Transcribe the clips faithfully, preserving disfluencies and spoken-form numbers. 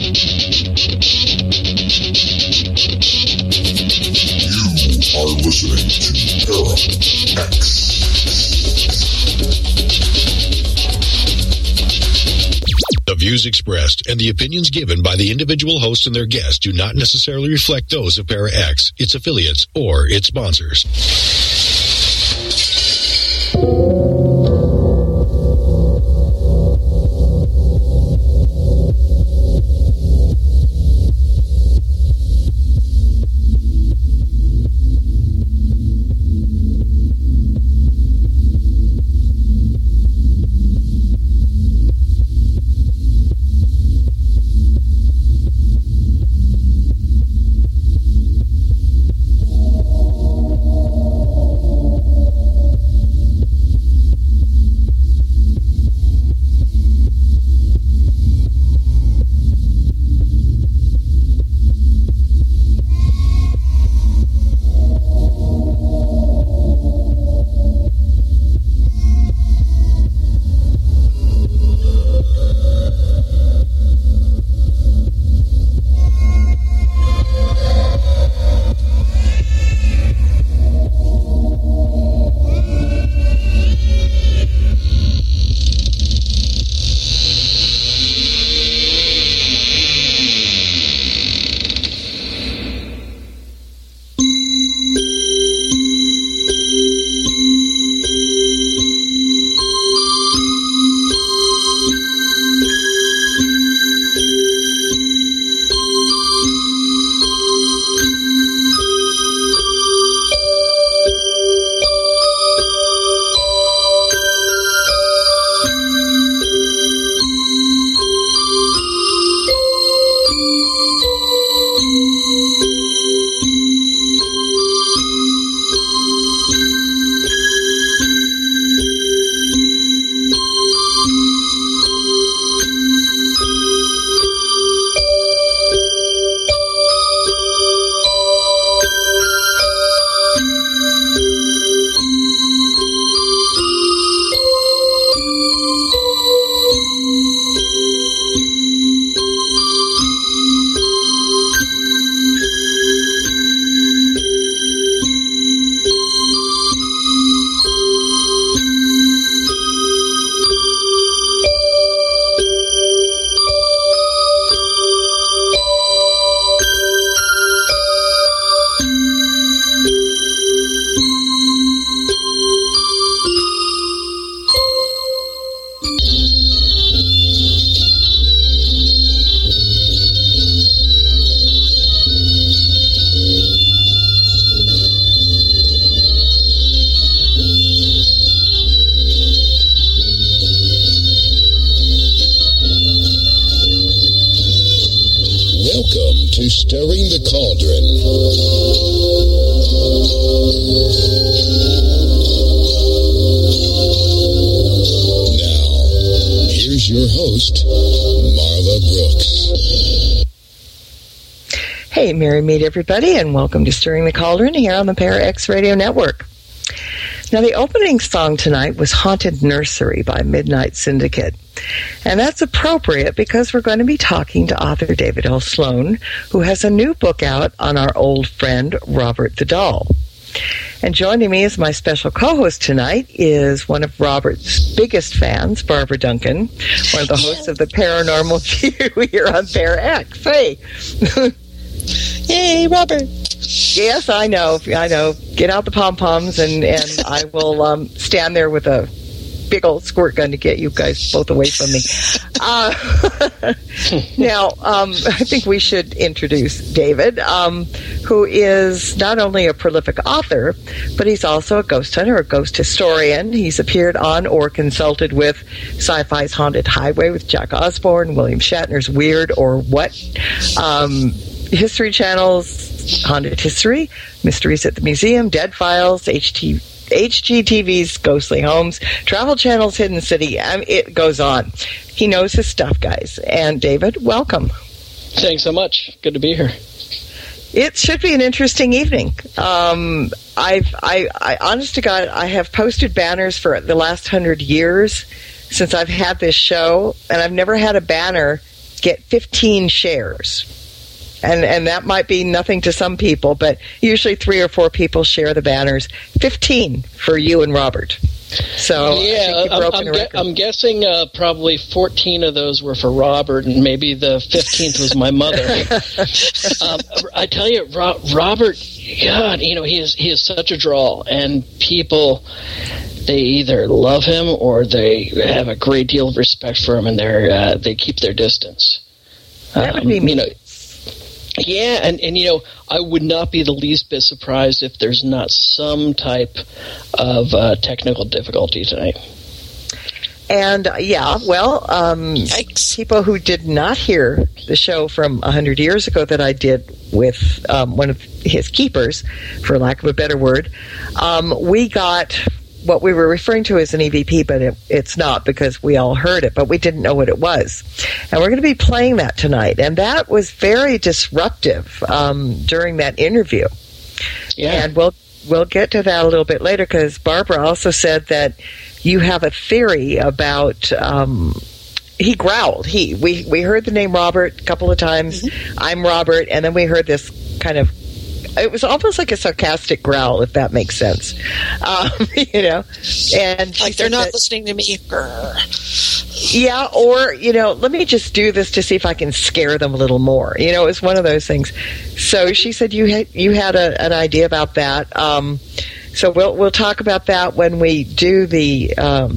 are listening to Para X. The views expressed and the opinions given by the individual host and their guests do not necessarily reflect those of Para X, its affiliates, or its sponsors. Stirring the Cauldron. Now, here's your host, Marla Brooks. Hey, Merry Meet everybody, and welcome to Stirring the Cauldron here on the Para X Radio Network. Now, the opening song tonight was Haunted Nursery by Midnight Syndicate. And that's appropriate because we're going to be talking to author David L. Sloan, who has a new book out on our old friend, Robert the Doll. And joining me as my special co-host tonight is one of Robert's biggest fans, Barbara Duncan, one of the hosts of the Paranormal View here on Para X. Hey! Yay, Robert! Yes, I know, I know. Get out the pom-poms and, and I will um, stand there with a big old squirt gun to get you guys both away from me. Uh, now, um, I think we should introduce David, um, who is not only a prolific author, but he's also a ghost hunter, a ghost historian. He's appeared on or consulted with Sci-Fi's Haunted Highway with Jack Osborne, William Shatner's Weird or What, um, History Channel's Haunted History, Mysteries at the Museum, Dead Files, H T H G T V's Ghostly Homes, Travel Channel's Hidden City. I mean, it goes on. He knows his stuff, guys. And David, welcome. Thanks so much. Good to be here. It should be an interesting evening. Um, I've, I, I, honest to God, I have posted banners for the last hundred years since I've had this show, and I've never had a banner get fifteen shares. And and that might be nothing to some people, but usually three or four people share the banners. fifteen for you and Robert. So yeah, I I'm, I'm, gu- I'm guessing uh, probably fourteen of those were for Robert, and maybe the fifteenth was my mother. um, I tell you, Ro- Robert, God, you know, he is he is such a draw, and people, they either love him or they have a great deal of respect for him, and they uh, they keep their distance. That would be um, me. You know, yeah, and, and, you know, I would not be the least bit surprised if there's not some type of uh, technical difficulty tonight. And, uh, yeah, well, um, people who did not hear the show from one hundred years ago that I did with um, one of his keepers, for lack of a better word, um, we got what we were referring to as an E V P, but it, it's not because we all heard it, but we didn't know what it was. And we're going to be playing that tonight. And that was very disruptive um, during that interview. Yeah. And we'll, we'll get to that a little bit later because Barbara also said that you have a theory about... Um, he growled. He we, we heard the name Robert a couple of times. Mm-hmm. I'm Robert. And then we heard this kind of... It was almost like a sarcastic growl, if that makes sense. Um, you know, and like they're not that, listening to me. Grr. Yeah, or you know, let me just do this to see if I can scare them a little more. You know, it was one of those things. So she said you had you had a, an idea about that. Um, so we'll we'll talk about that when we do the um,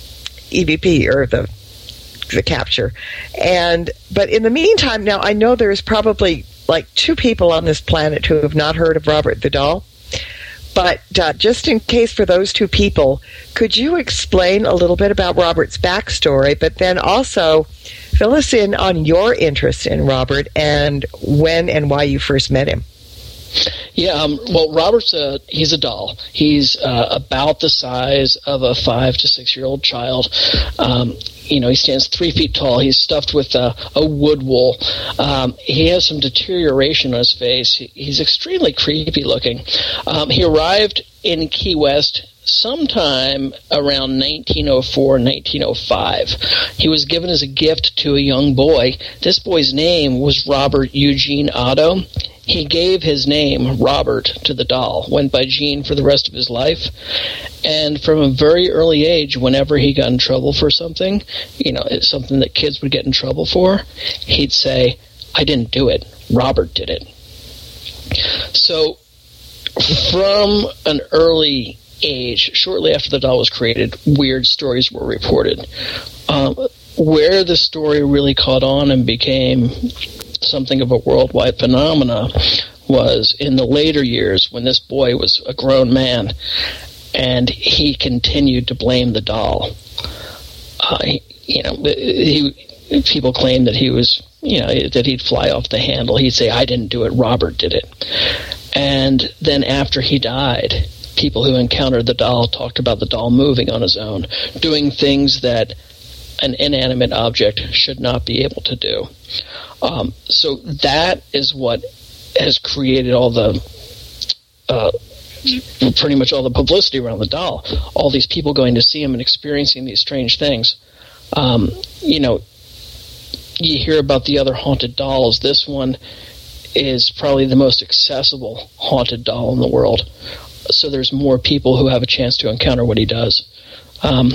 E V P or the the capture. And but in the meantime, now I know there's probably like two people on this planet who have not heard of Robert the Doll. But uh, just in case for those two people, could you explain a little bit about Robert's backstory, but then also fill us in on your interest in Robert and when and why you first met him? Yeah, um, well, Robert's a, he's a doll. He's uh, about the size of a five to six-year-old child. Um, you know, he stands three feet tall. He's stuffed with a, a wood wool. Um, he has some deterioration on his face. He, he's extremely creepy looking. Um, he arrived in Key West sometime around nineteen oh four, nineteen oh five. He was given as a gift to a young boy. This boy's name was Robert Eugene Otto. He gave his name, Robert, to the doll, went by Gene for the rest of his life. And from a very early age, whenever he got in trouble for something, you know, it's something that kids would get in trouble for, he'd say, I didn't do it, Robert did it. So from an early age, shortly after the doll was created, weird stories were reported. Um, where the story really caught on and became something of a worldwide phenomena was in the later years when this boy was a grown man and he continued to blame the doll. Uh, he, you know, he, people claimed that he was, you know, that he'd fly off the handle. He'd say, I didn't do it, Robert did it. And then after he died, people who encountered the doll talked about the doll moving on his own, doing things that an inanimate object should not be able to do. Um, so that is what has created all the, uh, pretty much all the publicity around the doll. All these people going to see him and experiencing these strange things. Um, you know, you hear about the other haunted dolls. This one is probably the most accessible haunted doll in the world. So there's more people who have a chance to encounter what he does. Um,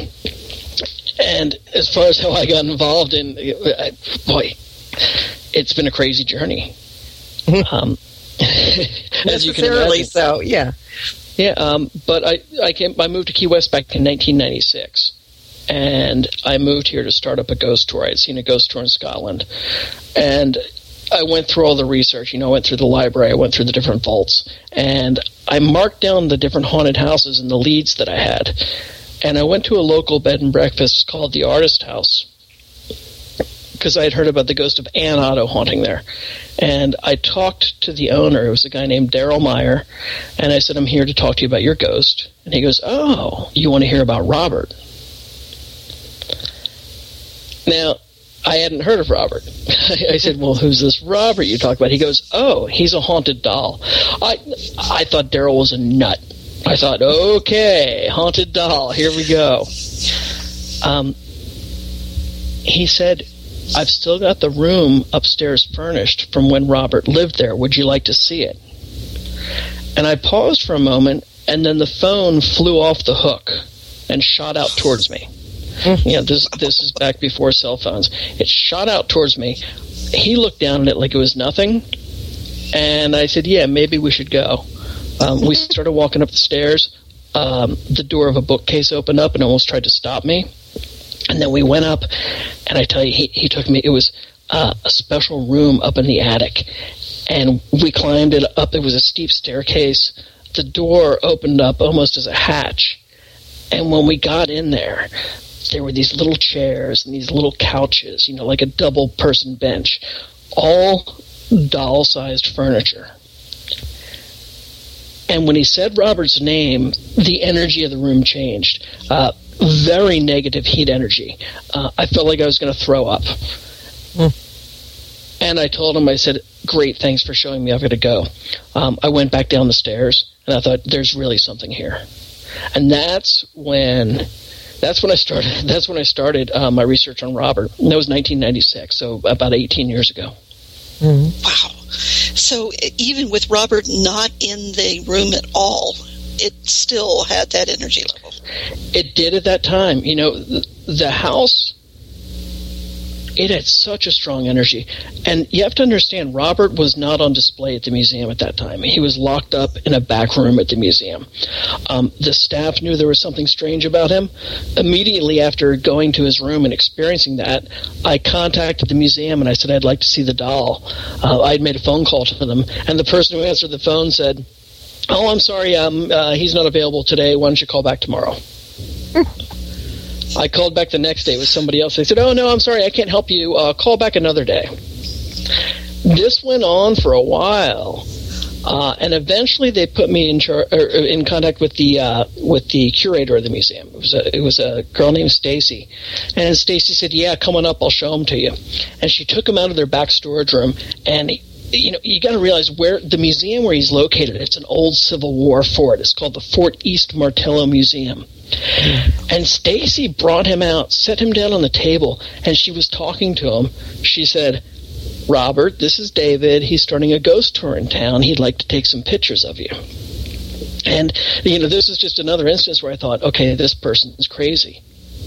and as far as how I got involved in, I, boy, it's been a crazy journey. Um, as you can imagine. So, yeah. Yeah, um, but I, I came. I moved to Key West back in nineteen ninety-six, and I moved here to start up a ghost tour. I had seen a ghost tour in Scotland, and I went through all the research. You know, I went through the library, I went through the different vaults, and I marked down the different haunted houses and the leads that I had. And I went to a local bed and breakfast called the Artist House because I had heard about the ghost of Ann Otto haunting there. And I talked to the owner. It was a guy named Daryl Meyer. And I said, I'm here to talk to you about your ghost. And he goes, oh, you want to hear about Robert? Now, I hadn't heard of Robert. I said, well, who's this Robert you talk about? He goes, oh, he's a haunted doll. I I thought Daryl was a nut. I thought, okay, haunted doll, here we go. Um, he said, I've still got the room upstairs furnished from when Robert lived there. Would you like to see it? And I paused for a moment, and then the phone flew off the hook and shot out towards me. You know, this this is back before cell phones. It shot out towards me. He looked down at it like it was nothing, and I said, yeah, maybe we should go. Um, we started walking up the stairs. Um, the door of a bookcase opened up and almost tried to stop me. And then we went up, and I tell you, he, he took me, it was uh, a special room up in the attic. And we climbed it up. It was a steep staircase. The door opened up almost as a hatch. And when we got in there, there were these little chairs and these little couches, you know, like a double-person bench, all doll-sized furniture. And when he said Robert's name, the energy of the room changed. Uh, very negative heat energy. Uh, I felt like I was going to throw up. Mm. And I told him, I said, great, thanks for showing me. I've got to go. Um, I went back down the stairs, and I thought, there's really something here. And that's when... That's when I started. That's when I started uh, my research on Robert. And that was nineteen ninety-six, so about eighteen years ago. Mm-hmm. Wow! So even with Robert not in the room at all, it still had that energy level. It did at that time. You know, the, the house. It had such a strong energy. And you have to understand, Robert was not on display at the museum at that time. He was locked up in a back room at the museum. Um, the staff knew there was something strange about him. Immediately after going to his room and experiencing that, I contacted the museum and I said I'd like to see the doll. Uh, I'd made a phone call to them, and the person who answered the phone said, oh, I'm sorry, um, uh, he's not available today. Why don't you call back tomorrow? I called back the next day with somebody else. They said, oh, no, I'm sorry, I can't help you. Uh, call back another day. This went on for a while, uh, and eventually they put me in char- or in contact with the uh, with the curator of the museum. It was a, it was a girl named Stacy, and Stacy said, yeah, come on up, I'll show them to you. And she took him out of their back storage room, and he, you know, you got to realize where the museum where he's located, it's an old Civil War fort. It's called the Fort East Martello Museum. And Stacy brought him out, set him down on the table, and she was talking to him. She said, Robert, this is David. He's starting a ghost tour in town. He'd like to take some pictures of you. And, you know, this is just another instance where I thought, okay, this person's crazy.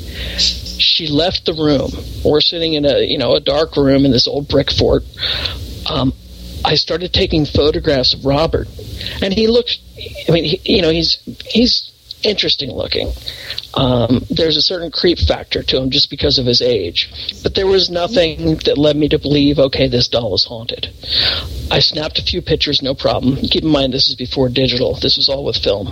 She left the room. We're sitting in a, you know, a dark room in this old brick fort. Um, I started taking photographs of Robert, and he looked, I mean, he, you know, he's he's interesting looking. Um, there's a certain creep factor to him just because of his age. But there was nothing that led me to believe, okay, this doll is haunted. I snapped a few pictures, no problem. Keep in mind, this is before digital. This was all with film.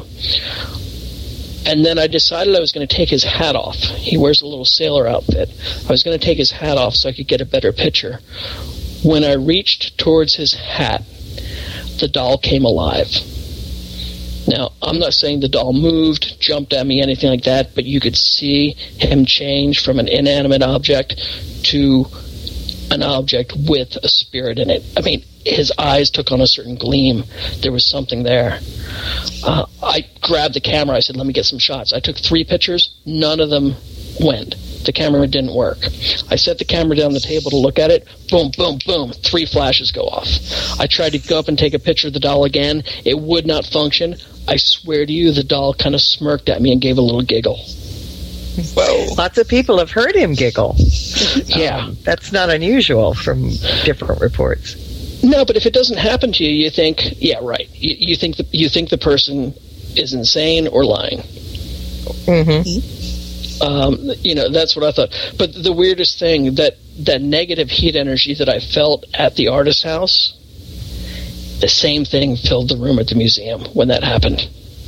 And then I decided I was going to take his hat off. He wears a little sailor outfit. I was going to take his hat off so I could get a better picture. When I reached towards his hat, the doll came alive. Now, I'm not saying the doll moved, jumped at me, anything like that, but you could see him change from an inanimate object to an object with a spirit in it. I mean, his eyes took on a certain gleam. There was something there. Uh, I grabbed the camera. I said, let me get some shots. I took three pictures. None of them went. The camera didn't work. I set the camera down on the table to look at it. Boom, boom, boom. Three flashes go off. I tried to go up and take a picture of the doll again. It would not function. I swear to you, the doll kind of smirked at me and gave a little giggle. Whoa. Lots of people have heard him giggle. Yeah. Um, that's not unusual from different reports. No, but if it doesn't happen to you, you think, yeah, right. You, you think the, you think the person is insane or lying. Mm-hmm. Um, you know, that's what I thought. But the weirdest thing, that, that negative heat energy that I felt at the artist house, the same thing filled the room at the museum when that happened.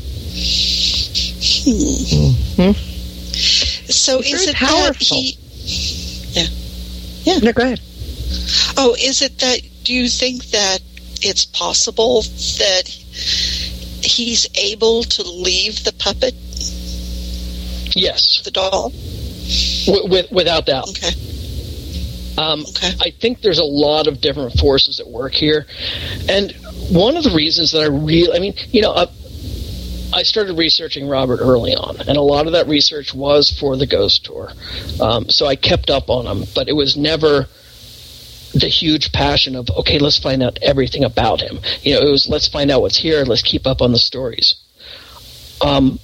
Hmm. Mm-hmm. So it's is it powerful. that he... Yeah. Yeah. No, go ahead. Oh, is it that... Do you think that it's possible that he's able to leave the puppet? Yes. The doll? W- with, without doubt. Okay. Um, okay. I think there's a lot of different forces at work here. And one of the reasons that I really... I mean, you know, I, I started researching Robert early on, and a lot of that research was for the Ghost Tour. Um, so I kept up on him, but it was never the huge passion of, okay, let's find out everything about him. You know, it was, let's find out what's here, let's keep up on the stories. Um,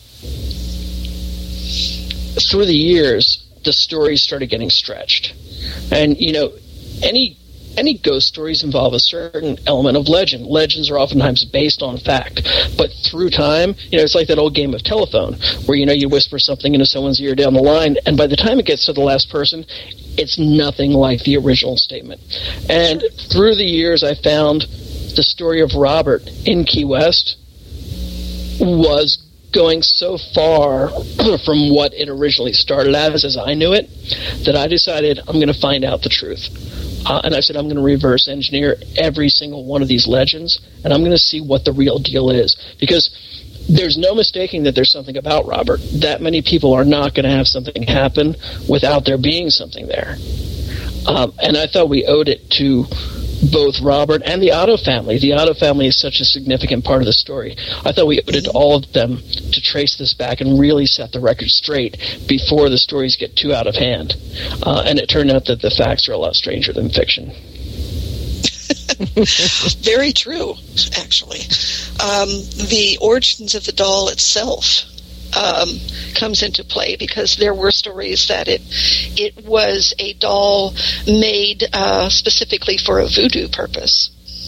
through the years, the stories started getting stretched. And, you know, any any ghost stories involve a certain element of legend. Legends are oftentimes based on fact. But through time, you know, it's like that old game of telephone where, you know, you whisper something into someone's ear down the line, and by the time it gets to the last person, it's nothing like the original statement. And through the years, I found the story of Robert in Key West was going so far from what it originally started as, as I knew it, that I decided I'm going to find out the truth. Uh, and I said, I'm going to reverse engineer every single one of these legends, and I'm going to see what the real deal is. Because there's no mistaking that there's something about Robert. That many people are not going to have something happen without there being something there. Um, and I thought we owed it to both Robert and the Otto family. The Otto family is such a significant part of the story. I thought we owed it to all of them to trace this back and really set the record straight before the stories get too out of hand. Uh, and it turned out that the facts are a lot stranger than fiction. Very true, actually. Um, the origins of the doll itself um, comes into play because there were stories that it it was a doll made uh, specifically for a voodoo purpose.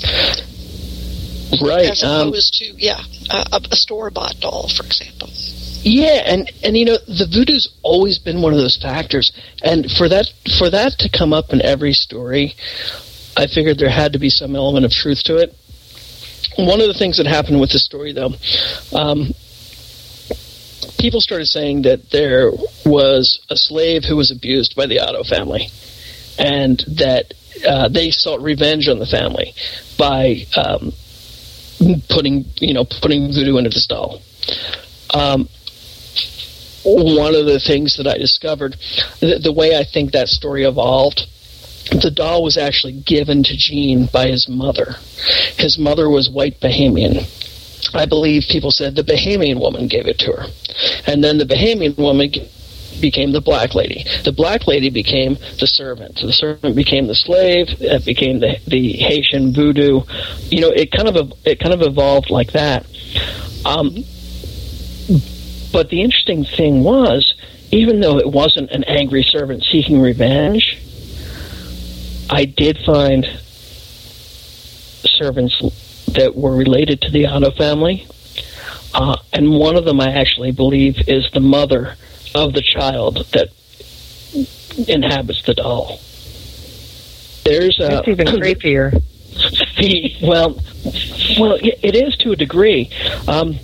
Right. As opposed um, to, yeah, a, a store-bought doll, for example. Yeah, and, and you know, the voodoo's always been one of those factors. And for that for that to come up in every story, I figured there had to be some element of truth to it. One of the things that happened with the story, though, um, people started saying that there was a slave who was abused by the Otto family, and that uh, they sought revenge on the family by um, putting, you know, putting voodoo into this doll. Um, one of the things that I discovered, the, the way I think that story evolved, the doll was actually given to Gene by his mother. His mother was white Bahamian. I believe people said the Bahamian woman gave it to her. And then the Bahamian woman became the black lady. The black lady became the servant. The servant became the slave. It became the, the Haitian voodoo. You know, it kind of it kind of evolved like that. Um, but the interesting thing was, even though it wasn't an angry servant seeking revenge, I did find servants that were related to the Otto family, uh, and one of them I actually believe is the mother of the child that inhabits the doll. There's a, That's even creepier. The, well, well, it is to a degree. Um,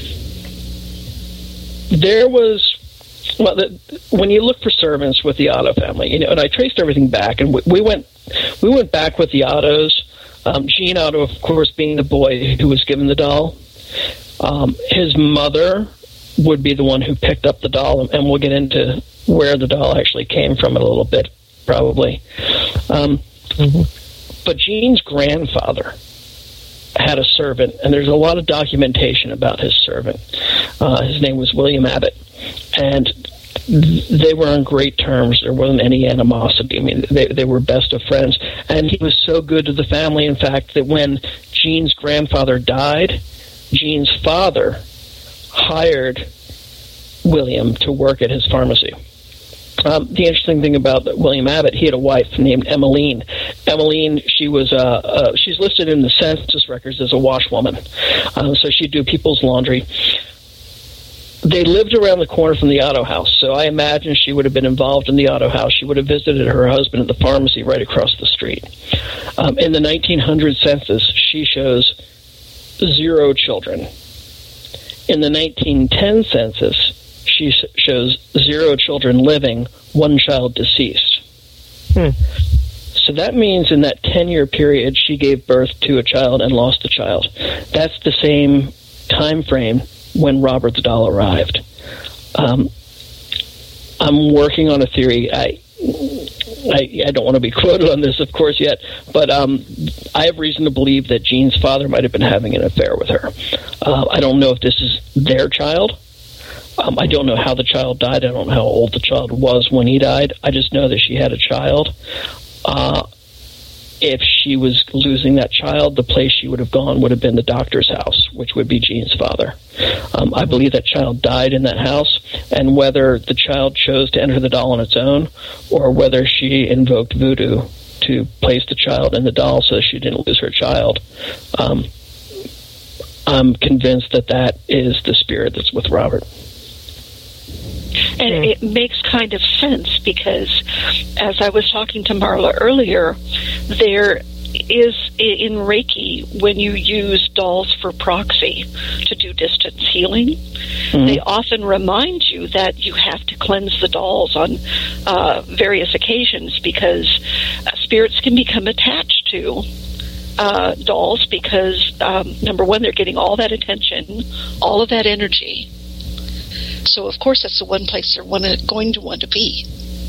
there was. Well, the, when you look for servants with the Otto family, you know, and I traced everything back, and we, we went, we went back with the Ottos. Um, Gene Otto, of course, being the boy who was given the doll. Um, his mother would be the one who picked up the doll, and, and we'll get into where the doll actually came from in a little bit, probably. Um, mm-hmm. But Gene's grandfather had a servant, and there's a lot of documentation about his servant. Uh, his name was William Abbott, and they were on great terms. There wasn't any animosity. I mean, they they were best of friends, and he was so good to the family, in fact, that when Gene's grandfather died, Gene's father hired William to work at his pharmacy. Um, the interesting thing about William Abbott, he had a wife named Emmeline. Emmeline, she was uh, uh, she's listed in the census records as a washwoman, um, so she'd do people's laundry. They lived around the corner from the Otto house, so I imagine she would have been involved in the Otto house. She would have visited her husband at the pharmacy right across the street. Um, in the nineteen hundred census, she shows zero children. In the nineteen ten census, she shows zero children living, one child deceased. Hmm. So that means in that ten-year period, she gave birth to a child and lost a child. That's the same time frame when Robert the doll arrived. Um, I'm working on a theory. I, I, I don't want to be quoted on this, of course, yet, but um, I have reason to believe that Jean's father might have been having an affair with her. Uh, I don't know if this is their child. Um, I don't know how the child died. I don't know how old the child was when he died. I just know that she had a child. Uh, if she was losing that child, the place she would have gone would have been the doctor's house, which would be Jean's father. Um, I believe that child died in that house, and whether the child chose to enter the doll on its own or whether she invoked voodoo to place the child in the doll so that she didn't lose her child, um, I'm convinced that that is the spirit that's with Robert. And it makes kind of sense because, as I was talking to Marla earlier, there is in Reiki, when you use dolls for proxy to do distance healing, mm-hmm. they often remind you that you have to cleanse the dolls on uh, various occasions because uh, spirits can become attached to uh, dolls because, um, number one, they're getting all that attention, all of that energy. So, of course, that's the one place they're wanna, going to want to be.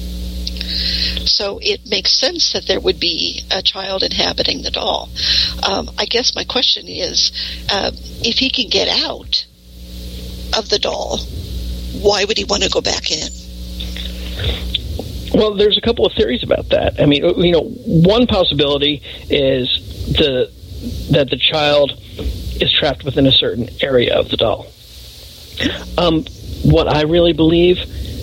So it makes sense that there would be a child inhabiting the doll. Um, I guess my question is, uh, if he can get out of the doll, why would he want to go back in? Well, there's a couple of theories about that. I mean, you know, one possibility is the that the child is trapped within a certain area of the doll. Um, what I really believe,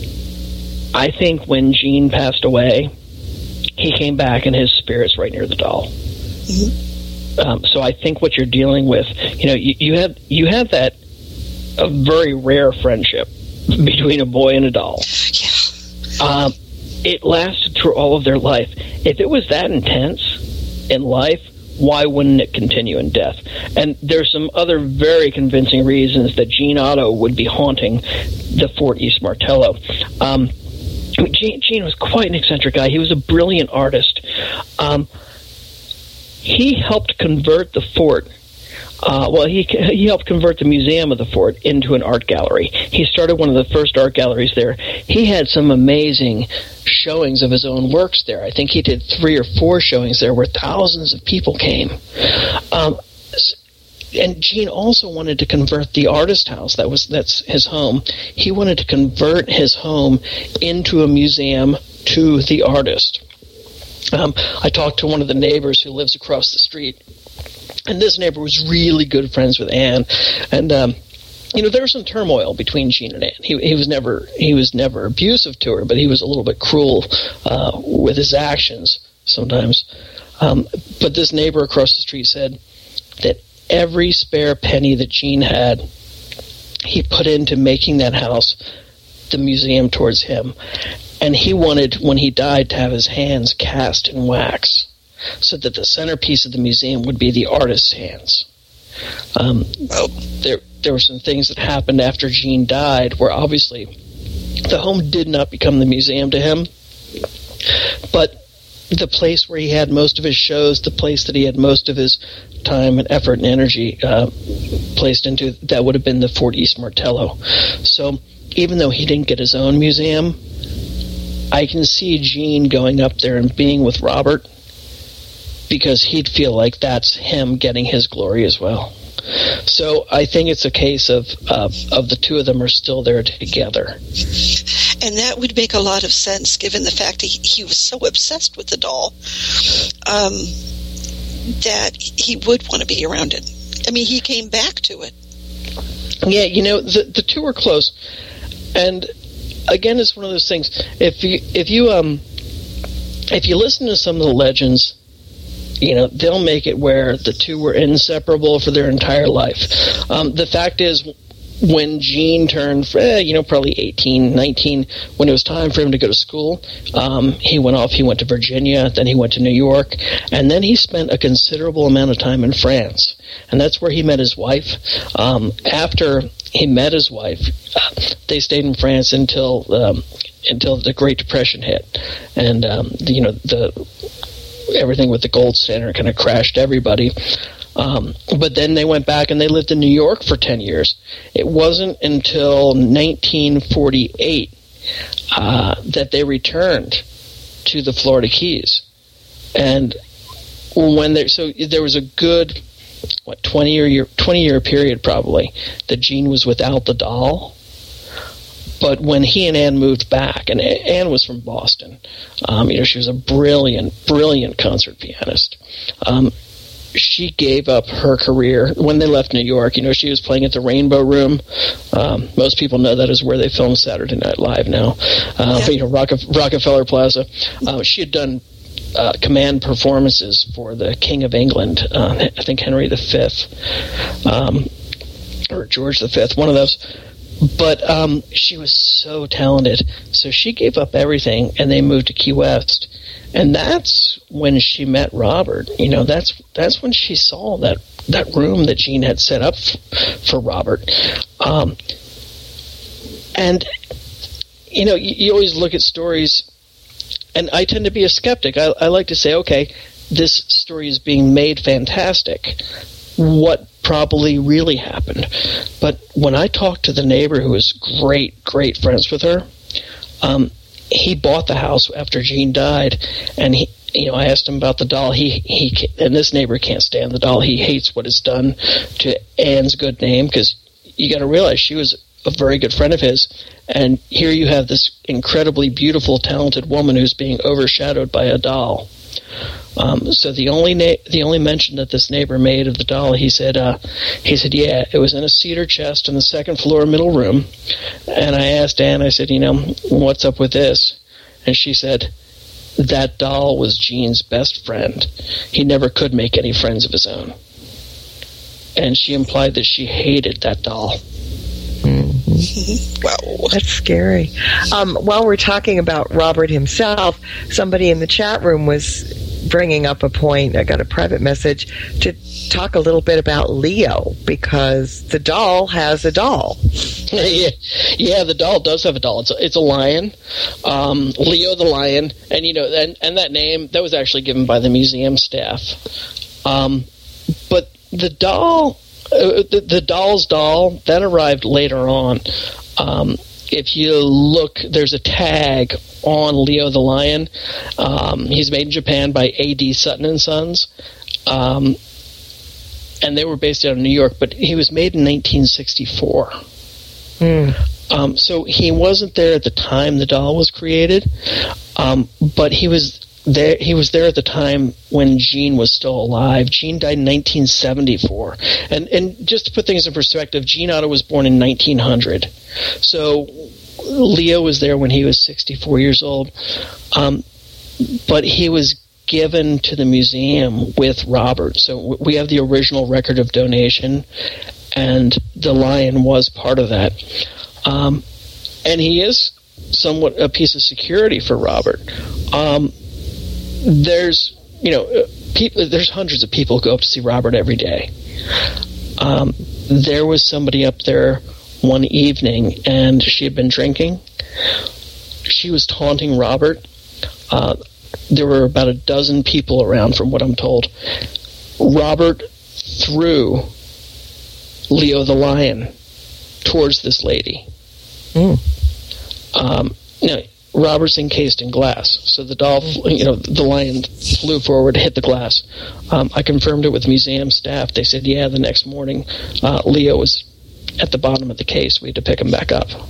I think when Jean passed away, he came back and his spirit's right near the doll. Mm-hmm. Um, so I think what you're dealing with, you know, you, you have you have that a very rare friendship between a boy and a doll. Yeah. Um, it lasted through all of their life. If it was that intense in life, why wouldn't it continue in death? And there's some other very convincing reasons that Jean Otto would be haunting the Fort East Martello. Um, Jean, Jean was quite an eccentric guy. He was a brilliant artist. Um, he helped convert the fort. Uh, well, he he helped convert the museum of the fort into an art gallery. He started one of the first art galleries there. He had some amazing showings of his own works there. I think he did three or four showings there where thousands of people came. Um, and Jean also wanted to convert the artist house. That was that's his home. He wanted to convert his home into a museum to the artist. Um, I talked to one of the neighbors who lives across the street. And this neighbor was really good friends with Anne, and um, you know there was some turmoil between Jean and Anne. He, he was never he was never abusive to her, but he was a little bit cruel uh, with his actions sometimes. Um, but this neighbor across the street said that every spare penny that Jean had, he put into making that house the museum towards him, and he wanted when he died to have his hands cast in wax, so that the centerpiece of the museum would be the artist's hands. Um, there, there were some things that happened after Jean died where obviously the home did not become the museum to him, but the place where he had most of his shows, the place that he had most of his time and effort and energy uh, placed into, that would have been the Fort East Martello. So even though he didn't get his own museum, I can see Jean going up there and being with Robert, because he'd feel like that's him getting his glory as well. So I think it's a case of uh, of the two of them are still there together. And that would make a lot of sense given the fact that he, he was so obsessed with the doll um, that he would want to be around it. I mean, he came back to it. Yeah, you know, the the two are close. And again, it's one of those things. If you if you um if you listen to some of the legends, you know, they'll make it where the two were inseparable for their entire life. Um, the fact is, when Jean turned, eh, you know, probably eighteen, nineteen, when it was time for him to go to school, um, he went off, he went to Virginia, then he went to New York, and then he spent a considerable amount of time in France. And that's where he met his wife. Um, after he met his wife, uh, they stayed in France until um, until the Great Depression hit. And, um, the, you know, the... everything with the gold standard kind of crashed everybody. Um, but then they went back and they lived in New York for ten years. It wasn't until nineteen forty-eight uh, that they returned to the Florida Keys. And when there, so there was a good, what, twenty year, twenty year period probably that Gene was without the doll. But when he and Anne moved back, and Anne was from Boston, um, you know, she was a brilliant, brilliant concert pianist. Um, she gave up her career when they left New York. You know, she was playing at the Rainbow Room. Um, most people know that is where they film Saturday Night Live now. Uh, yeah. You know, Rocke- Rockefeller Plaza. Uh, she had done uh, command performances for the King of England, uh, I think Henry the Fifth, um, or George the Fifth, one of those. But um, she was so talented, so she gave up everything, and they moved to Key West. And that's when she met Robert. You know, that's that's when she saw that, that room that Gene had set up f- for Robert. Um, and, you know, you, you always look at stories, and I tend to be a skeptic. I, I like to say, okay, this story is being made fantastic. What probably really happened? But when I talked to the neighbor who was great, great friends with her, um, he bought the house after Gene died, and he, you know, I asked him about the doll. He, he, and this neighbor can't stand the doll. He hates what it's done to Anne's good name, because you got to realize she was a very good friend of his, and here you have this incredibly beautiful, talented woman who's being overshadowed by a doll. Um, so the only na- the only mention that this neighbor made of the doll, he said, uh, he said, yeah, it was in a cedar chest in the second floor middle room. And I asked Anne, I said, you know, what's up with this? And she said, that doll was Gene's best friend. He never could make any friends of his own. And she implied that she hated that doll. Mm-hmm. Wow, that's scary. Um, while we're talking about Robert himself, somebody in the chat room was bringing up a point. I got a private message to talk a little bit about Leo, because the doll has a doll. yeah, yeah, the doll does have a doll. It's a, it's a lion, um, Leo the lion, and you know, and, and that name that was actually given by the museum staff. Um, but the doll. Uh, the, the doll's doll, that arrived later on. Um, if you look, there's a tag on Leo the Lion. Um, he's made in Japan by A D Sutton and Sons. Um, and they were based out of New York, but he was made in nineteen sixty-four. Mm. Um, so he wasn't there at the time the doll was created, um, but he was There, he was there at the time when Gene was still alive. Gene died in nineteen seventy-four. And and just to put things in perspective, Gene Otto was born in nineteen hundred. So Leo was there when he was sixty-four years old. Um, but he was given to the museum with Robert. So we have the original record of donation, and the lion was part of that. Um, and he is somewhat a piece of security for Robert. Um There's, you know, people, there's hundreds of people who go up to see Robert every day. Um, there was somebody up there one evening, and she had been drinking. She was taunting Robert. Uh, there were about a dozen people around, from what I'm told. Robert threw Leo the lion towards this lady. Mm. Um, now, Robert's encased in glass, so the doll, you know, the lion flew forward, hit the glass. Um, I confirmed it with museum staff. They said, yeah, the next morning, uh, Leo was at the bottom of the case. We had to pick him back up.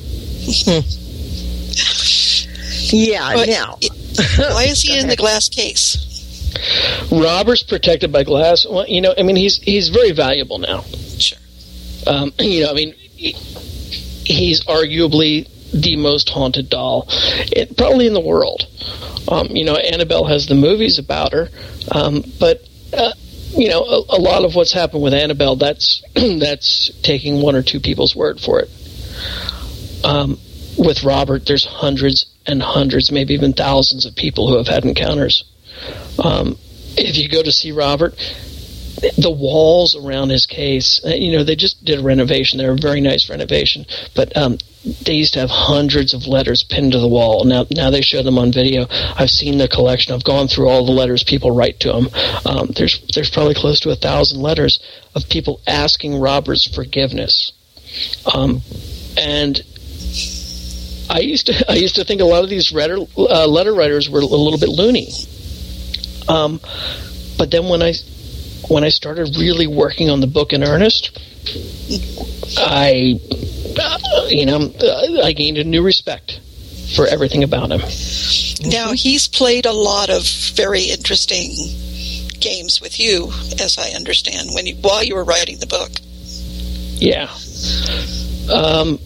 yeah, but now. Why is he in the glass case? Robert's protected by glass. Well, you know, I mean, he's he's very valuable now. Sure. Um, you know, I mean, he, he's arguably the most haunted doll, it, probably in the world. Um, you know, Annabelle has the movies about her, um, but uh, you know, a, a lot of what's happened with Annabelle, that's that's taking one or two people's word for it. Um, with Robert, there's hundreds and hundreds, maybe even thousands of people who have had encounters. Um, if you go to see Robert, the walls around his case, you know, they just did a renovation. They're a very nice renovation, but um, they used to have hundreds of letters pinned to the wall. Now, now they show them on video. I've seen the collection. I've gone through all the letters people write to him. Um, there's there's probably close to a thousand letters of people asking Robert's forgiveness, um, and I used to I used to think a lot of these letter, uh, letter writers were a little bit loony. Um, but then when I when I started really working on the book in earnest, I uh, you know I gained a new respect for everything about him. Now, he's played a lot of very interesting games with you, as I understand, when you, while you were writing the book. Yeah. Um,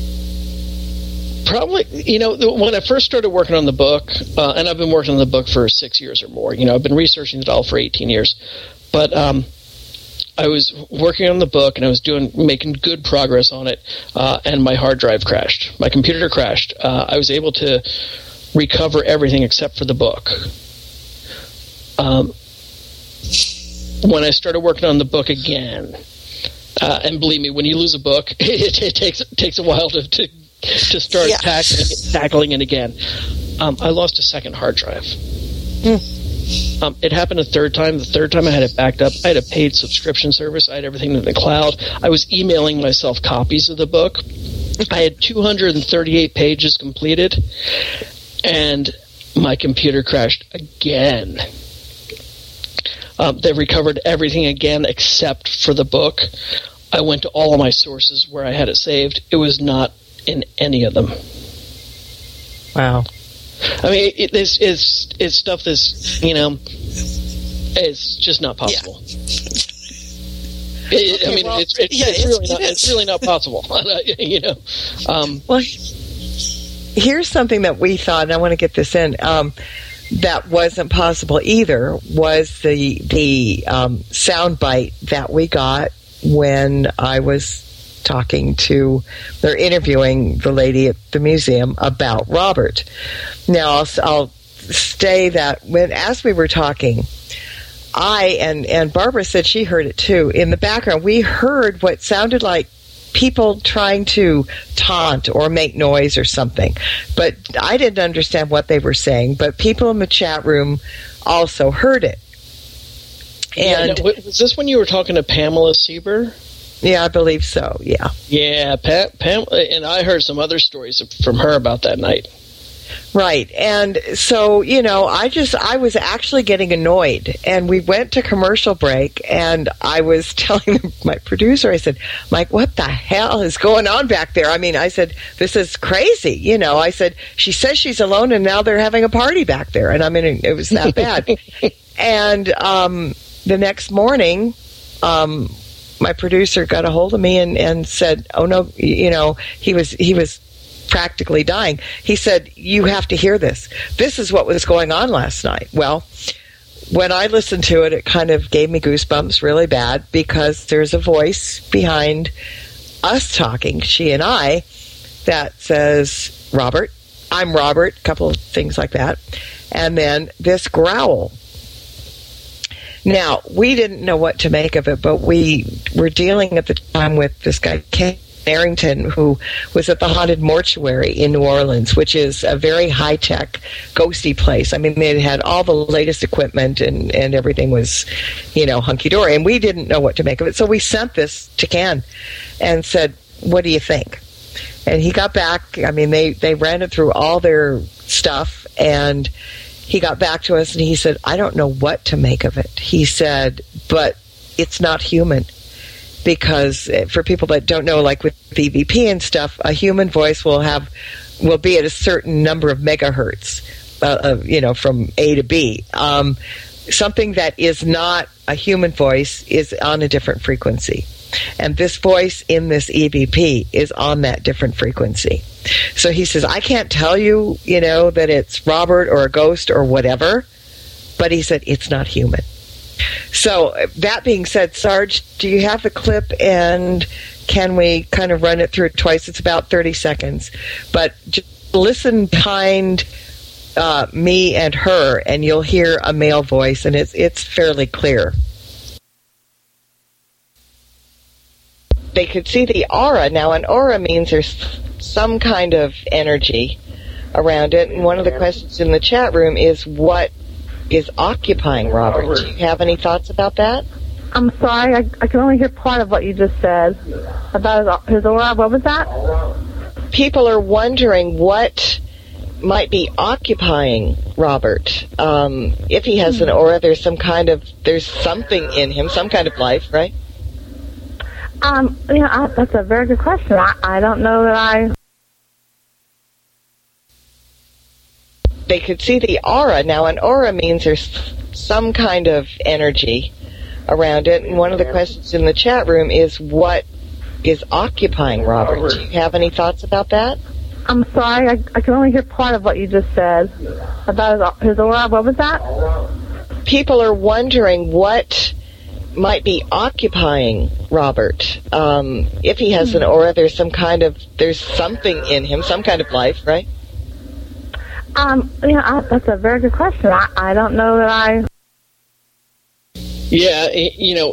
probably, you know, when I first started working on the book, uh, and I've been working on the book for six years or more, you know, I've been researching it all for eighteen years, but um, I was working on the book, and I was doing making good progress on it, uh, and my hard drive crashed. My computer crashed. Uh, I was able to recover everything except for the book. Um, when I started working on the book again, uh, and believe me, when you lose a book, it, it takes it takes a while to to, to start yeah. tackling, tackling it again. Um, I lost a second hard drive. Mm. Um, it happened a third time. The third time I had it backed up. I had a paid subscription service. I had everything in the cloud. I was emailing myself copies of the book. I had two hundred thirty-eight pages completed, and my computer crashed again. Um, they recovered everything again except for the book. I went to all of my sources where I had it saved. It was not in any of them. Wow. I mean, it, it's, it's, it's stuff that's, you know, it's just not possible. Yeah. It, okay, I mean, well, it's, it's, yeah, it's, it's, really it not, is. it's really not possible, you know. Um, well, here's something that we thought, and I want to get this in, um, that wasn't possible either, was the the um, sound bite that we got when I was talking to, or interviewing the lady at the museum about Robert. Now, I'll, I'll say that when, as we were talking, I, and, and Barbara said she heard it too, in the background, we heard what sounded like people trying to taunt or make noise or something. But I didn't understand what they were saying, but people in the chat room also heard it. And yeah, no, was this when you were talking to Pamela Sieber? Yeah, I believe so, yeah. Yeah, Pam, Pam, and I heard some other stories from her about that night. Right. And so, you know, I just, I was actually getting annoyed. And we went to commercial break, and I was telling my producer, I said, Mike, what the hell is going on back there? I mean, I said, this is crazy. You know, I said, she says she's alone, and now they're having a party back there. And I mean, it was that bad. And um, the next morning, um, my producer got a hold of me and, and said, oh, no, you know, he was, he was, practically dying. He said, you have to hear this. This is what was going on last night. Well, when I listened to it, it kind of gave me goosebumps really bad, because there's a voice behind us talking, she and I, that says, Robert, I'm Robert, a couple of things like that. And then this growl. Now, we didn't know what to make of it, but we were dealing at the time with this guy, Ken Arrington, who was at the Haunted Mortuary in New Orleans, which is a very high-tech, ghosty place. I mean, they had all the latest equipment, and, and everything was, you know, hunky-dory, and we didn't know what to make of it. So we sent this to Ken and said, what do you think? And he got back. I mean, they, they ran it through all their stuff, and he got back to us, and he said, I don't know what to make of it. He said, but it's not human. Because for people that don't know, like with E V P and stuff, a human voice will have will be at a certain number of megahertz, uh, uh, you know, from A to B. Um, something that is not a human voice is on a different frequency, and this voice in this E V P is on that different frequency. So he says, I can't tell you, you know, that it's Robert or a ghost or whatever, but he said it's not human. So that being said, Sarge, do you have the clip, and can we kind of run it through twice? It's about thirty seconds. But just listen behind uh, me and her, and you'll hear a male voice, and it's it's fairly clear. They could see the aura. Now, an aura means there's some kind of energy around it, and one of the questions in the chat room is what is occupying Robert. Do you have any thoughts about that? I'm sorry, I, I can only hear part of what you just said about his, his aura. What was that? people are wondering what might be occupying Robert. Um, if he has an aura, there's some kind of, there's something in him, some kind of life, right? Um, yeah, I, that's a very good question. I, I don't know that I... They could see the aura. Now, an aura means there's some kind of energy around it. And one of the questions in the chat room is, what is occupying Robert? Do you have any thoughts about that? I'm sorry, I, I can only hear part of what you just said about his, his aura. What was that? People are wondering what might be occupying Robert. Um, if he has an aura, there's some kind of, there's something in him, some kind of life, right? Um, yeah, I, that's a very good question. I, I don't know that I... Yeah, you know,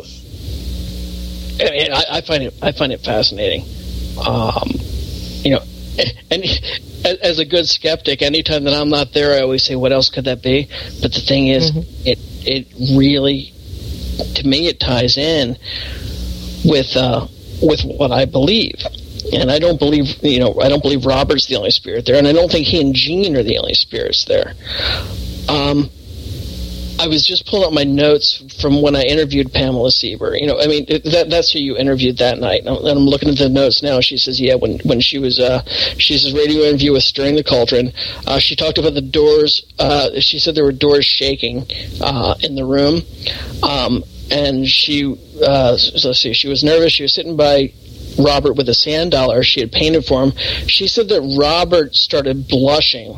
and I, I find it I find it fascinating. Um, you know, and as a good skeptic, anytime that I'm not there, I always say, "What else could that be?" But the thing is, mm-hmm. it it really, to me, it ties in with uh, with what I believe. And I don't believe, you know, I don't believe Robert's the only spirit there, and I don't think he and Jean are the only spirits there. Um, I was just pulling up my notes from when I interviewed Pamela Sieber. You know, I mean, that, that's who you interviewed that night. And I'm, and I'm looking at the notes now. She says, yeah, when when she was, uh, she says, radio interview with Stirring the Cauldron. Uh, she talked about the doors. Uh, she said there were doors shaking uh, in the room. Um, and she, uh, so let's see, she was nervous. She was sitting by Robert with a sand dollar she had painted for him. She said that Robert started blushing.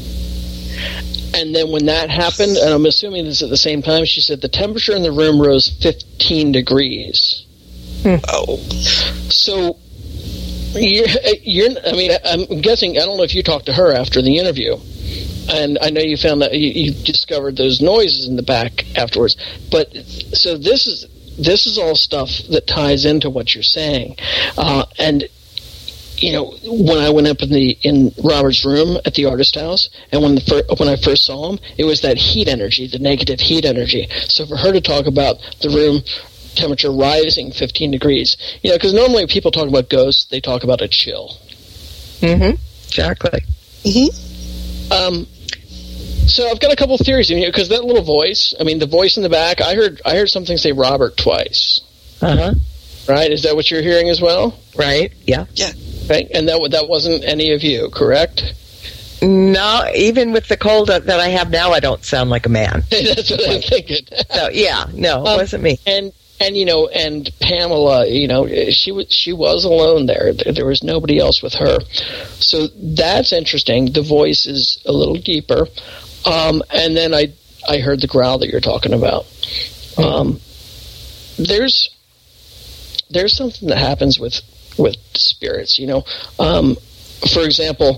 And then when that happened, and I'm assuming this at the same time, she said the temperature in the room rose fifteen degrees. Hmm. Oh. So, you're, you're, I mean, I'm guessing, I don't know if you talked to her after the interview. And I know you found that you, you discovered those noises in the back afterwards. But, so this is, this is all stuff that ties into what you're saying. Uh, and, you know, when I went up in the in Robert's room at the artist house, and when the fir- when I first saw him, it was that heat energy, the negative heat energy. So for her to talk about the room temperature rising fifteen degrees, you know, because normally people talk about ghosts, they talk about a chill. Mm-hmm. Exactly. Mm-hmm. Um. So I've got a couple theories, you know, because that little voice, I mean, the voice in the back, I heard I heard something say Robert twice. Uh huh. Right? Is that what you're hearing as well? Right. Yeah. Yeah. Right. And that that wasn't any of you, correct? No, even with the cold that I have now, I don't sound like a man. That's what I'm thinking. So yeah, no, it um, wasn't me. And and you know, and Pamela, you know, she was she was alone there. There was nobody else with her. So that's interesting. The voice is a little deeper. Um, and then I I heard the growl that you're talking about. Um, there's there's something that happens with with spirits, you know. Um, for example,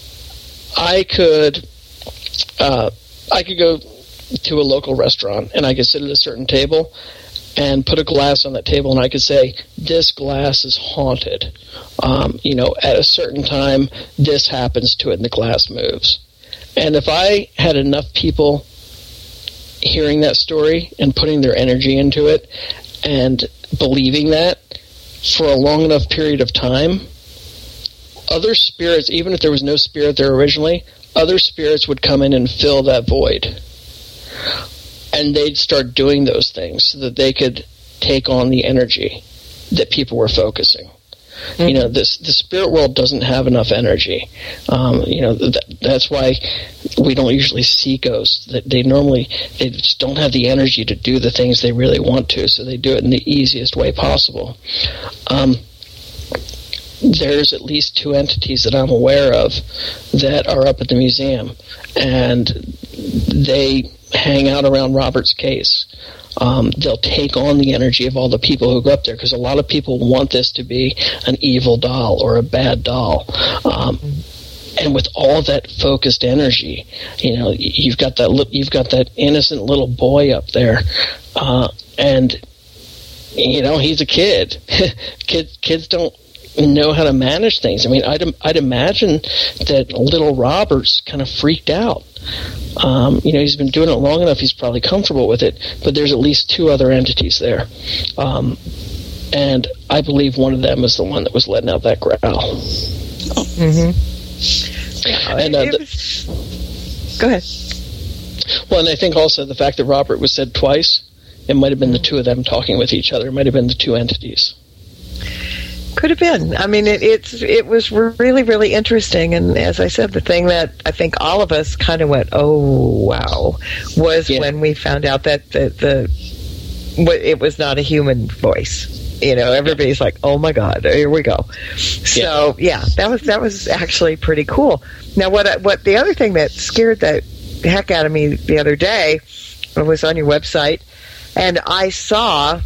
I could uh, I could go to a local restaurant and I could sit at a certain table and put a glass on that table and I could say, this glass is haunted. Um, you know, at a certain time, this happens to it and the glass moves. And if I had enough people hearing that story and putting their energy into it and believing that for a long enough period of time, other spirits, even if there was no spirit there originally, other spirits would come in and fill that void. And they'd start doing those things so that they could take on the energy that people were focusing. Mm-hmm. You know, this the spirit world doesn't have enough energy. Um, you know, th- that's why we don't usually see ghosts. That they normally they just don't have the energy to do the things they really want to, so they do it in the easiest way possible. Um, there's at least two entities that I'm aware of that are up at the museum, and they hang out around Robert's case. Um, they'll take on the energy of all the people who go up there, because a lot of people want this to be an evil doll or a bad doll. Um, and with all that focused energy, you know, you've got that li- you've got that innocent little boy up there, uh, and you know he's a kid. kids kids don't know how to manage things. I mean, I'd I'd imagine that little Robert's kind of freaked out. Um, you know, he's been doing it long enough, he's probably comfortable with it, but there's at least two other entities there. Um, and I believe one of them is the one that was letting out that growl. Oh. Mm-hmm. Yeah, and uh, it, it the, was, go ahead. Well, and I think also the fact that Robert was said twice, it might have been the two of them talking with each other. It might have been the two entities. Could have been. I mean, it, it's it was really, really interesting. And as I said, the thing that I think all of us kind of went, "Oh, wow," was yeah. when we found out that the, the it was not a human voice. You know, everybody's like, "Oh my God, here we go." So yeah, yeah that was that was actually pretty cool. Now, what what the other thing that scared the heck out of me the other day was on your website, and I saw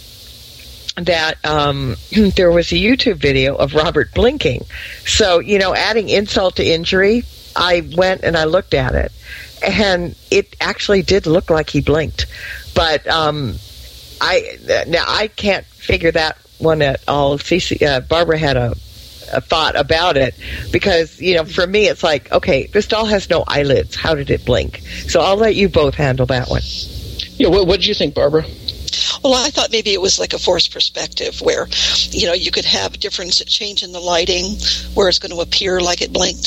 that um, there was a YouTube video of Robert blinking. So, you know, adding insult to injury, I went and I looked at it, and it actually did look like he blinked. But um, I now I can't figure that one at all. Cece, uh, Barbara had a, a thought about it, because, you know, for me it's like, okay, this doll has no eyelids. How did it blink? So I'll let you both handle that one. Yeah, what, what did you think, Barbara? Well, I thought maybe it was like a forced perspective where, you know, you could have a difference, a change in the lighting where it's going to appear like it blinked.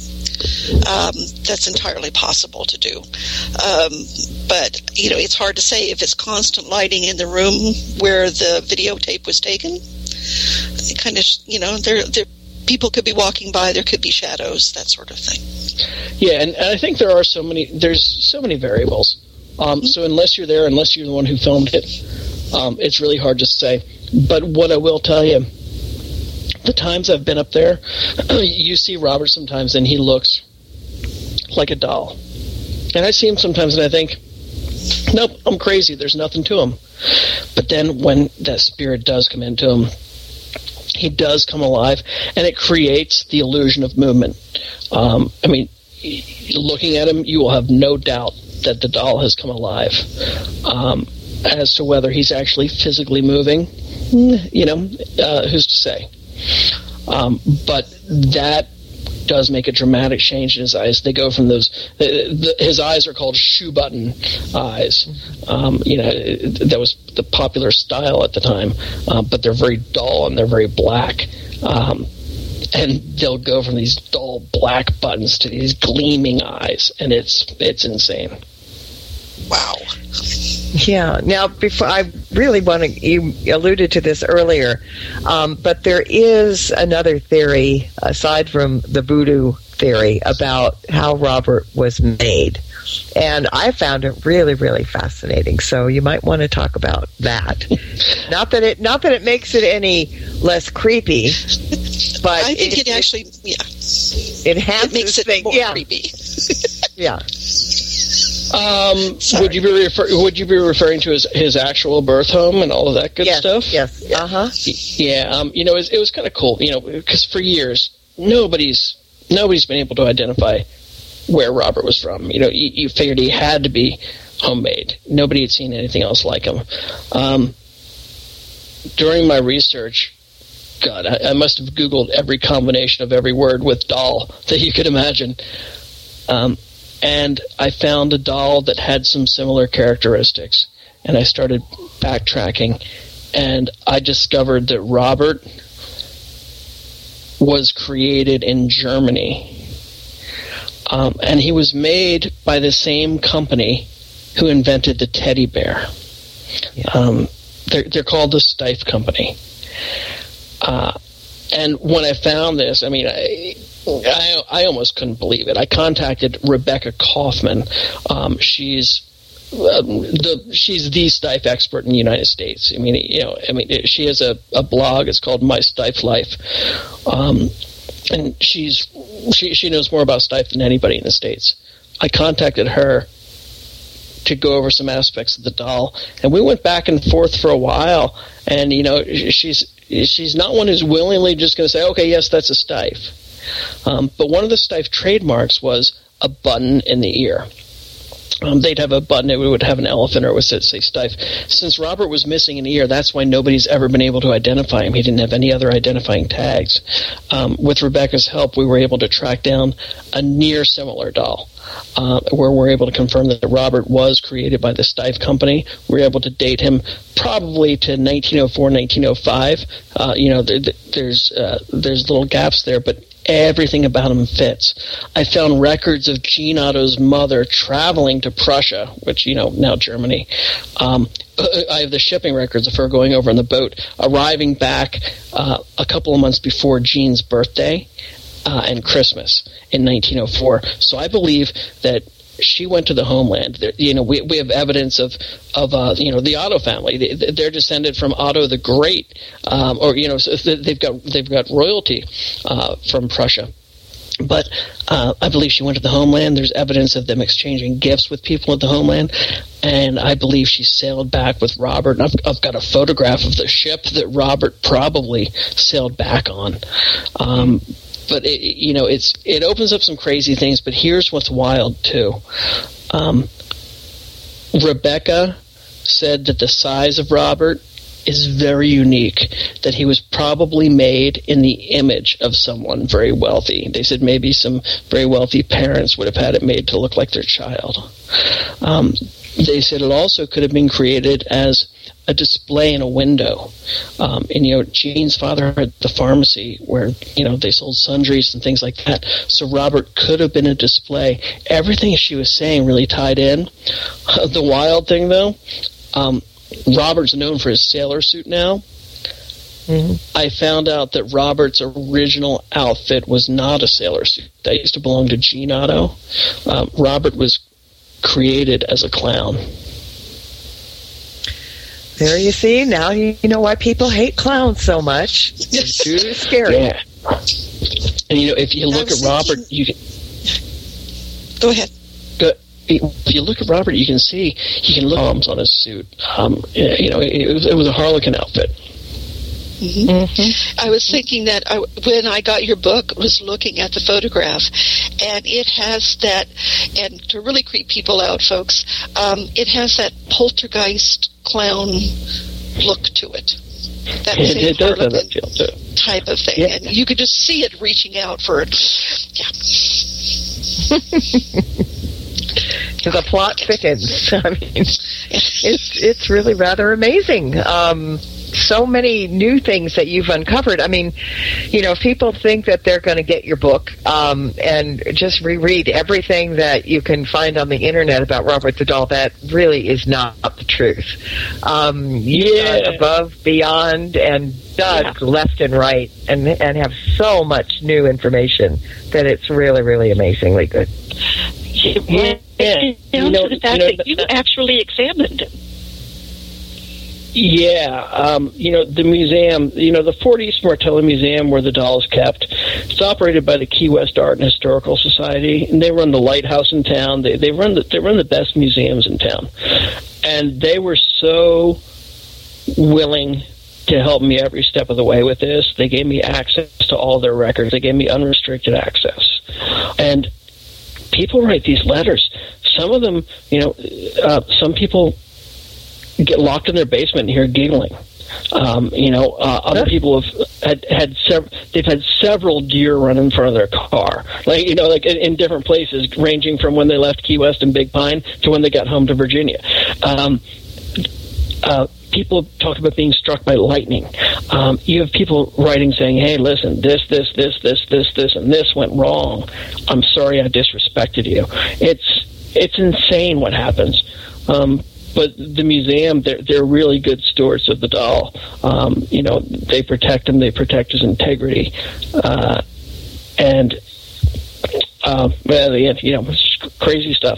Um, that's entirely possible to do. Um, but, you know, it's hard to say if it's constant lighting in the room where the videotape was taken. It kind of, you know, there, there, people could be walking by, there could be shadows, that sort of thing. Yeah, and, and I think there are so many, there's so many variables. Um, so unless you're there, unless you're the one who filmed it, um, it's really hard to say. But what I will tell you, the times I've been up there, you see Robert sometimes and he looks like a doll. And I see him sometimes and I think, nope, I'm crazy, there's nothing to him. But then when that spirit does come into him, he does come alive, and it creates the illusion of movement. Um, I mean, looking at him, you will have no doubt that the doll has come alive. Um, as to whether he's actually physically moving, you know, uh, who's to say? Um, but that does make a dramatic change in his eyes. They go from those, uh, the, his eyes are called shoe button eyes. Um, you know, that was the popular style at the time, uh, but they're very dull and they're very black. Um, and they'll go from these dull black buttons to these gleaming eyes, and it's it's insane. Wow. Yeah. Now, before I really want to, you alluded to this earlier, um, but there is another theory aside from the voodoo theory about how Robert was made, and I found it really, really fascinating. So you might want to talk about that. not that it, not that it makes it any less creepy, but I think it, it actually, yeah, it enhances it makes it things. more Yeah. creepy. Yeah. Um, would you be refer- Would you be referring to his his actual birth home and all of that good yes, stuff? Yes. Uh huh. Yeah. Um, you know, it was, it was kind of cool. You know, because for years nobody's nobody's been able to identify where Robert was from. You know, you, you figured he had to be homemade. Nobody had seen anything else like him. Um, during my research, God, I, I must have Googled every combination of every word with doll that you could imagine. Um, and I found a doll that had some similar characteristics. And I started backtracking, and I discovered that Robert was created in Germany. Um, and he was made by the same company who invented the teddy bear. Yeah. Um, they're, they're called the Steiff Company. Uh, and when I found this, I mean, I, I, I almost couldn't believe it. I contacted Rebecca Kaufman. Um, she's uh, the she's the Steiff expert in the United States. I mean, you know, I mean, she has a, a blog. It's called My Steiff Life, um, and she's she she knows more about Steiff than anybody in the States. I contacted her to go over some aspects of the doll, and we went back and forth for a while. And you know, she's she's not one who's willingly just going to say, okay, yes, that's a Steiff. Um, but one of the Steiff trademarks was a button in the ear. Um, they'd have a button, it would have an elephant, or it would say Steiff. Since Robert was missing an ear, that's why nobody's ever been able to identify him. He didn't have any other identifying tags. Um, with Rebecca's help, we were able to track down a near similar doll, uh, where we're able to confirm that Robert was created by the Steiff Company. We were able to date him probably to nineteen oh four, nineteen oh five. Uh, you know, there, there's uh, there's little gaps there, but everything about him fits. I found records of Jean Otto's mother traveling to Prussia, which, you know, now Germany. Um, I have the shipping records of her going over on the boat, arriving back uh, a couple of months before Jean's birthday uh, and Christmas in nineteen oh four. So I believe that she went to the homeland. There, you know, we we have evidence of of uh, you know, the Otto family. They, they're descended from Otto the Great, um, or you know, so they've got they've got royalty uh, from Prussia. But uh, I believe she went to the homeland. There's evidence of them exchanging gifts with people at the homeland, and I believe she sailed back with Robert. And I've, I've got a photograph of the ship that Robert probably sailed back on. Um, But, it, you know, it's it opens up some crazy things, but here's what's wild, too. Um, Rebecca said that the size of Robert is very unique, that he was probably made in the image of someone very wealthy. They said maybe some very wealthy parents would have had it made to look like their child. Um, they said it also could have been created as a display in a window. Um, and, you know, Jean's father had the pharmacy where, you know, they sold sundries and things like that. So Robert could have been a display. Everything she was saying really tied in. The wild thing, though, um, Robert's known for his sailor suit now. Mm-hmm. I found out that Robert's original outfit was not a sailor suit. That used to belong to Jean Otto. Um, Robert was created as a clown. There you see. Now you know why people hate clowns so much. It's too scary. Yeah. And, you know, if you look at Robert, you can... Go ahead. Go, if you look at Robert, you can see he can look arms on his suit. Um, you know, it was, it was a Harlequin outfit. Mm-hmm. Mm-hmm. I was thinking that I, when I got your book, I was looking at the photograph, and it has that, and to really creep people out, folks, um, it has that poltergeist clown look to it. That it, it does have that feel too. Type of thing, yeah. And you could just see it reaching out for it. Yeah. The plot thickens. I mean, it's it's really rather amazing. Um, so many new things that you've uncovered. I mean, you know, if people think that they're going to get your book um, and just reread everything that you can find on the internet about Robert the Doll, that really is not the truth. Um, you yeah. got above, beyond, and dug yeah. left and right, and and have so much new information that it's really, really amazingly good. Yeah, yeah. Down you know, to the fact you know, that you actually examined him. Yeah, um, you know, the museum, you know, the Fort East Martello Museum where the doll is kept, it's operated by the Key West Art and Historical Society, and they run the lighthouse in town. They they run the, they run the best museums in town. And they were so willing to help me every step of the way with this. They gave me access to all their records. They gave me unrestricted access. And people write these letters. Some of them, you know, uh, some people get locked in their basement and hear giggling. Um, you know, uh, other people have had, had several. They've had several deer run in front of their car, like you know, like in, in different places, ranging from when they left Key West and Big Pine to when they got home to Virginia. Um, uh, people talk about being struck by lightning. Um, you have people writing saying, "Hey, listen, this, this, this, this, this, this, and this went wrong. I'm sorry, I disrespected you." It's it's insane what happens. Um, But the museum, they're, they're really good stewards of the doll. Um, you know, they protect him. They protect his integrity. Uh, and, uh, well, you know, it's crazy stuff.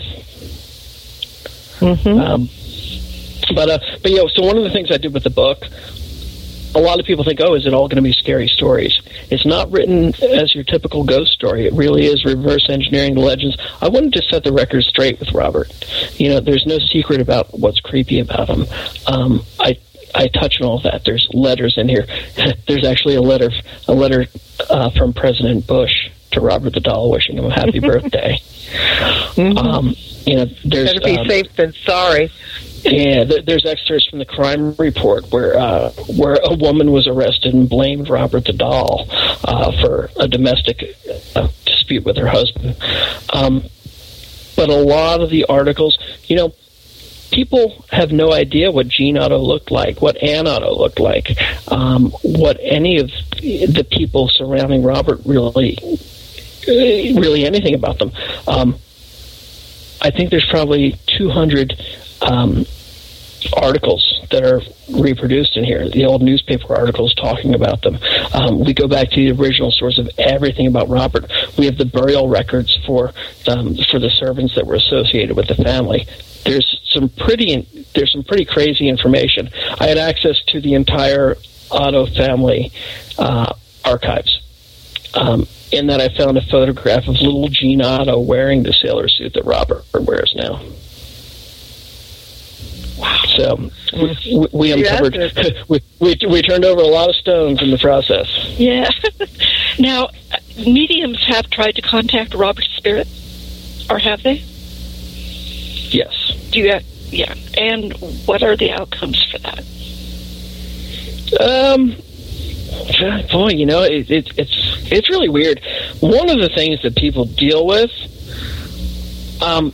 Mm-hmm. Um, but, uh, but, you know, so one of the things I did with the book, a lot of people think, oh, is it all going to be scary stories? It's not written as your typical ghost story. It really is reverse engineering the legends. I wanted to set the record straight with Robert. You know, there's no secret about what's creepy about him. Um, I I touch on all of that. There's letters in here. There's actually a letter a letter uh, from President Bush to Robert the Doll wishing him a happy birthday. Mm-hmm. Um, you know, there's better be um, safe than sorry. Yeah, there's excerpts from the crime report where uh, where a woman was arrested and blamed Robert the Doll uh, for a domestic uh, dispute with her husband. Um, but a lot of the articles, you know, people have no idea what Jean Otto looked like, what Anne Otto looked like, um, what any of the people surrounding Robert really, really anything about them. Um, I think there's probably two hundred um, articles that are reproduced in here, the old newspaper articles talking about them. Um, we go back to the original source of everything about Robert. We have the burial records for um, for the servants that were associated with the family. There's some pretty there's some pretty crazy information. I had access to the entire Otto family uh, archives. Um, in that I found a photograph of little Gene Otto wearing the sailor suit that Robert wears now. Wow. So we, we, we uncovered, we, we, we turned over a lot of stones in the process. Yeah. Now, mediums have tried to contact Robert's spirit, or have they? Yes. Do you have, yeah. And what are the outcomes for that? Um, boy, you know, it, it, it's it's really weird. One of the things that people deal with, um,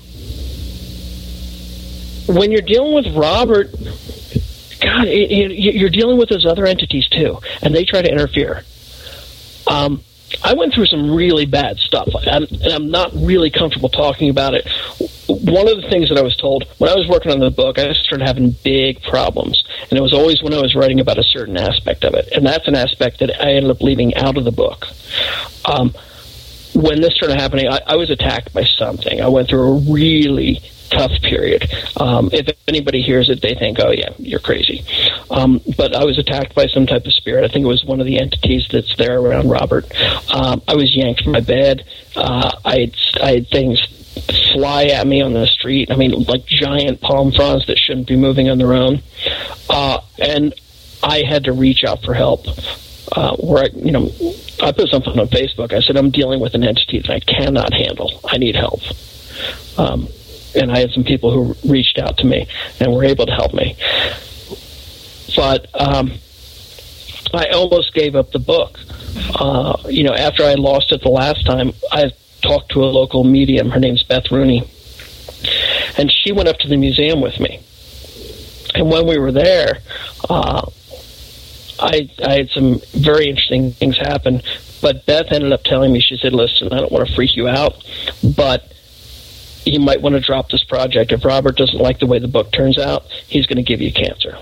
when you're dealing with Robert, God, it, it, you're dealing with those other entities too, and they try to interfere. Um, I went through some really bad stuff, I'm, and I'm not really comfortable talking about it. One of the things that I was told when I was working on the book, I started having big problems, and it was always when I was writing about a certain aspect of it, and that's an aspect that I ended up leaving out of the book. Um, when this started happening, I, I was attacked by something. I went through a really tough period. Um, if anybody hears it, they think, oh, yeah, you're crazy. Um, but I was attacked by some type of spirit. I think it was one of the entities that's there around Robert. Um, I was yanked from my bed. Uh, I, had, I had things fly at me on the street. I mean, like giant palm fronds that shouldn't be moving on their own. Uh, and I had to reach out for help. Uh, where I, you know, I put something on Facebook. I said, I'm dealing with an entity that I cannot handle. I need help. Um, and I had some people who reached out to me and were able to help me. But um, I almost gave up the book. Uh, you know, after I lost it the last time, I talked to a local medium. Her name's Beth Rooney. And she went up to the museum with me. And when we were there, uh, I, I had some very interesting things happen. But Beth ended up telling me, she said, listen, I don't want to freak you out, but you might want to drop this project. If Robert doesn't like the way the book turns out, he's going to give you cancer.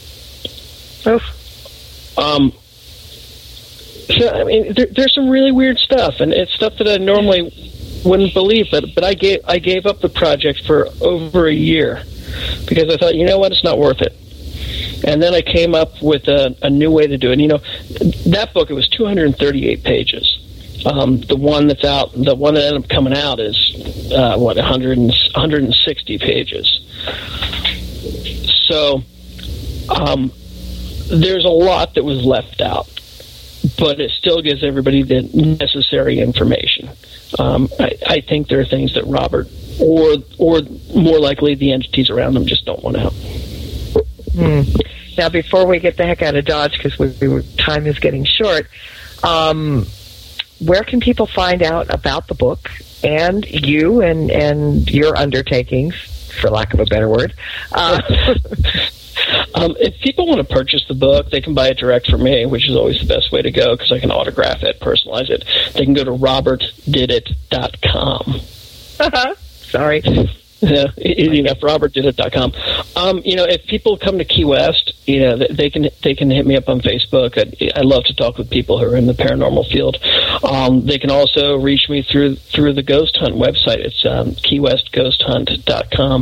Oof. Um, so, I mean, there, there's some really weird stuff, and it's stuff that I normally wouldn't believe, but but I gave I gave up the project for over a year because I thought, you know what, it's not worth it. And then I came up with a, a new way to do it. You know, that book, it was two hundred thirty-eight pages. Um, the one that's out, the one that ended up coming out is, uh, what, one hundred, one hundred sixty pages. So, um, there's a lot that was left out, but it still gives everybody the necessary information. Um, I, I think there are things that Robert, or or more likely the entities around him, just don't want to help. Hmm. Now, before we get the heck out of Dodge, because we, we, time is getting short, um, where can people find out about the book and you and, and your undertakings, for lack of a better word? Uh, um, if people want to purchase the book, they can buy it direct from me, which is always the best way to go because I can autograph it, personalize it. They can go to robert did it dot com. Sorry. Yeah, easy enough. robert did it dot com. Um, you know, if people come to Key West, you know, they can they can hit me up on Facebook. I, I love to talk with people who are in the paranormal field. Um, they can also reach me through through the Ghost Hunt website. It's um, key west ghost hunt dot com.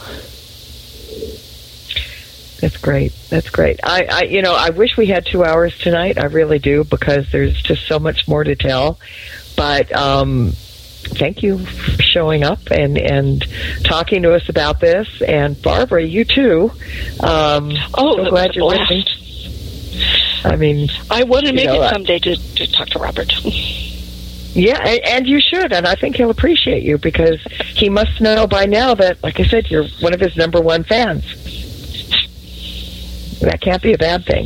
That's great. That's great. I, I, you know, I wish we had two hours tonight. I really do, because there's just so much more to tell. But um, thank you for showing up and, and talking to us about this. And Barbara, you too. Um, oh, so glad you're with me. I mean, I want to make know, it someday to, to talk to Robert. Yeah, and you should, and I think he'll appreciate you, because he must know by now that, like I said, you're one of his number one fans. That can't be a bad thing.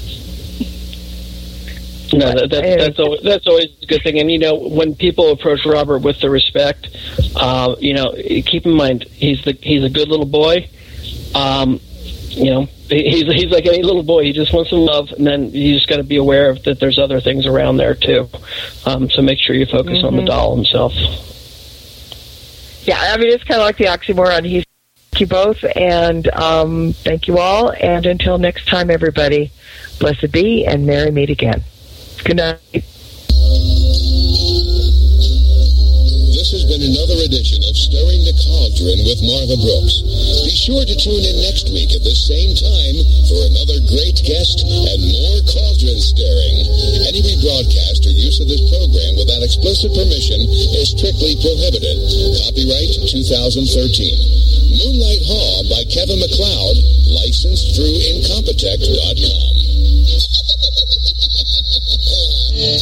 No, that, that, that's always, that's always a good thing. And you know, when people approach Robert with the respect, uh, you know, keep in mind he's the he's a good little boy. Um, you know, he's he's like any little boy. He just wants some love, and then you just got to be aware of that there's other things around there too. Um, so make sure you focus mm-hmm. on the doll himself. Yeah, I mean, it's kind of like the oxymoron. He's thank you both, and um, thank you all. And until next time, everybody, blessed be, and merry meet again. Good night. This has been another edition of Stirring the Cauldron with Marva Brooks. Be sure to tune in next week at the same time for another great guest and more cauldron stirring. Any rebroadcast or use of this program without explicit permission is strictly prohibited. Copyright two thousand thirteen. Moonlight Haw by Kevin MacLeod, licensed through Incompetech dot com.